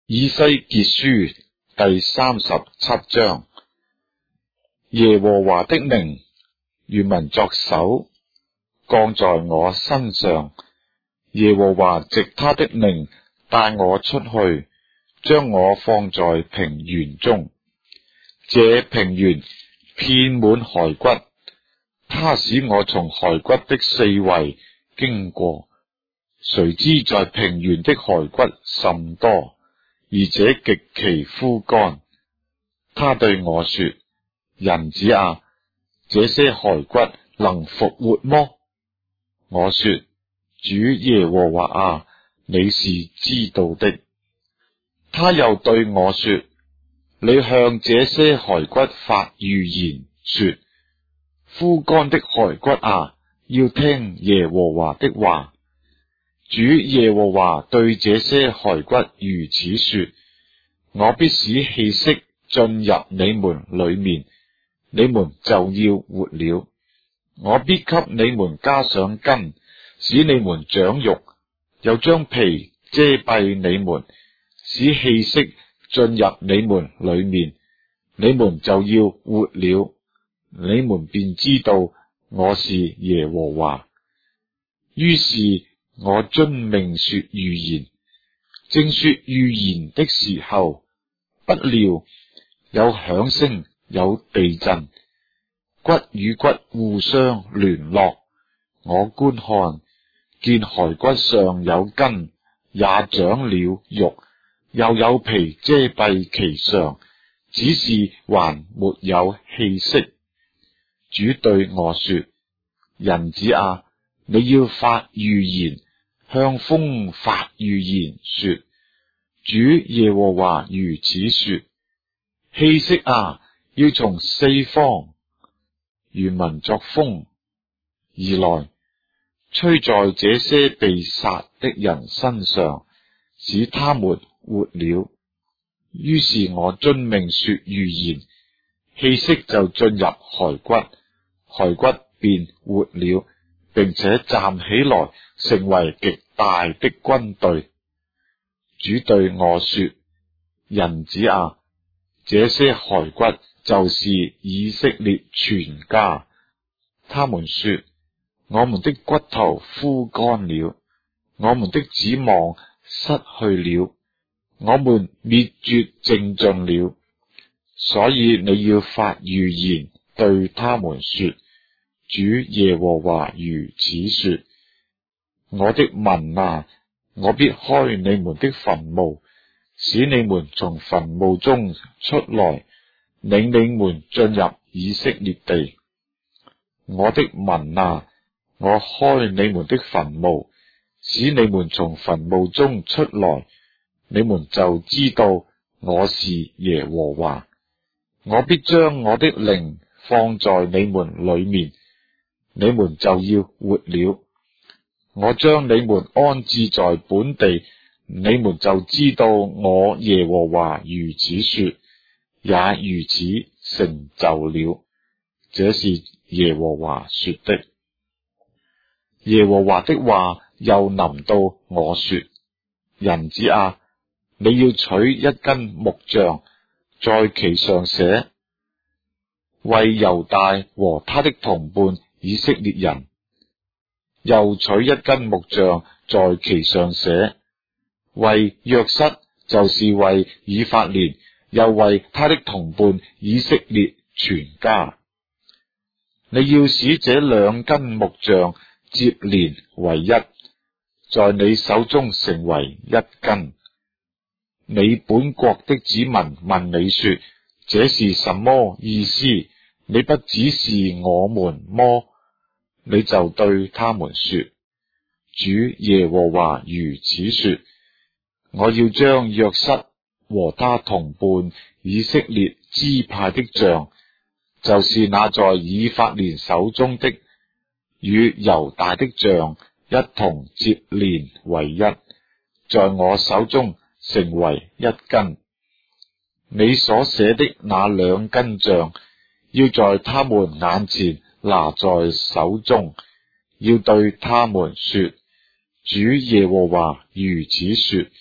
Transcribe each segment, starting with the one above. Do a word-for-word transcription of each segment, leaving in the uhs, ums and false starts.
以西結書第三十七章。耶和華的靈原文作手降在我身上，耶和華藉他的靈帶我出去，將我放在平原中。這平原遍滿骸骨，他使我從骸骨的四圍經過，誰知在平原的骸骨甚多，而且極其枯乾。他對我說：人子啊，這些骸骨能復活麼？我說：主耶和華啊，你是知道的。他又對我說：你向這些骸骨發預言，說：枯乾的骸骨啊，要聽耶和華的話。主耶和華對這些骸骨如此說：我必使氣息進入你們裏面，你們就要活了。我必給你們加上筋，使你們長肉，又將皮遮蔽你們，使氣息進入你們裏面，你們就要活了。你們便知道我是耶和華。於是我遵命說預言，正說預言的時候，不料有響聲，有地震，骨與骨互相聯絡。我觀看，見骸骨上有筋，也長了肉，又有皮遮蔽其上，只是還沒有氣息。主對我說：人子啊，你要發預言，向風發預言，說：主耶和華如此說，氣息啊，要從四方，原文作風而來，吹在這些被殺的人身上，使他們活了。於是我遵命說預言，氣息就進入骸骨，骸骨便活了，並且站起來，成為極大的軍隊。主對我說：人子啊，這些骸骨就是以色列全家。他們說：我們的骨頭枯乾了，我們的指望失去了，我們滅絕淨盡了。所以你要發預言對他們說：主耶和華如此說，我的民啊，我必開你們的墳墓，使你們從墳墓中出來，領你們進入以色列地。我的民啊，我開你們的墳墓，使你們從墳墓中出來，你們就知道我是耶和華。我必將我的靈放在你們裏面，你們就要活了。我將你們安置在本地，你們就知道我耶和華如此說，也如此成就了。這是耶和華說的。耶和華的話又臨到我說：人子啊，你要取一根木杖，在其上寫：為猶大和他的同伴以色列人。又取一根木杖，在其上寫：為約瑟，就是為以法蓮，又為他的同伴以色列全家。你要使這兩根木杖接連為一，在你手中成為一根。你本國的子民問你說：這是什麼意思？你不指示我們麼？你就對他們說：主耶和華如此說，我要將約瑟和他同伴以色列支派的杖，就是那在以法蓮手中的，與猶大的杖一同接連為一，在我手中成為一根。你所寫的那兩根杖，要在他們眼前拿在手中，要對他們說：主耶和華如此說，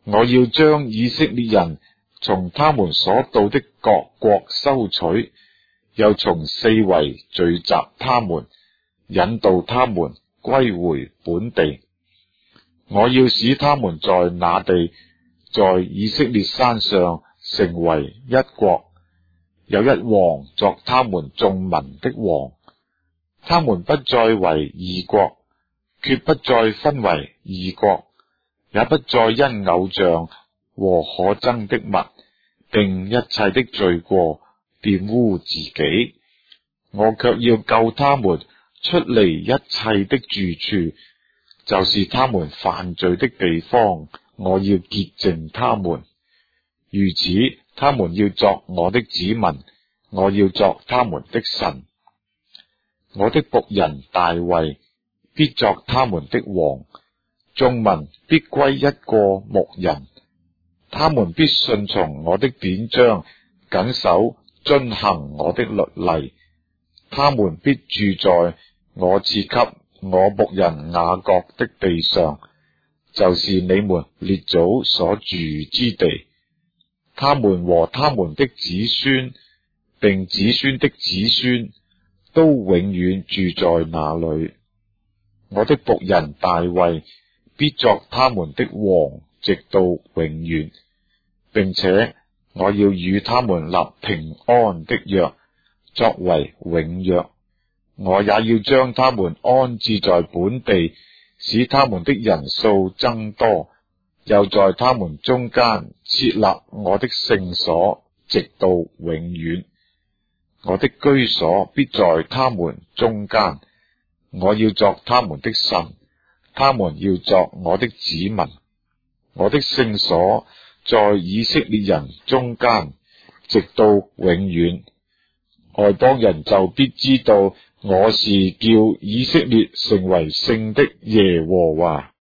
我要將以色列人從他們所到的各國收取，又從四圍聚集他們，引導他們歸回本地。我要使他們在那地，在以色列山上成為一國，有一王作他們眾民的王。他們不再為二國，決不再分為二國，也不再因偶像和可憎的物，並一切的罪過玷污自己。我卻要救他們出離一切的住處，就是他們犯罪的地方，我要潔淨他們。如此，他們要作我的子民，我要作他們的神。我的僕人大衛必作他們的王，眾民必歸一個牧人。他們必順從我的典章，謹守遵行我的律例。他們必住在我賜給我僕人雅各的地上，就是你們列祖所住之地。他們和他們的子孫，並子孫的子孫，都永遠住在那裏。我的僕人大衛必作他們的王，直到永遠，並且我要與他們立平安的約，作為永約。我也要將他們安置在本地，使他們的人數增多，又在他們中間設立我的聖所，直到永遠。我的居所必在他們中間，我要作他們的神，他們要作我的子民。我的聖所在以色列人中間，直到永遠。外邦人就必知道我是叫以色列成為聖的耶和華。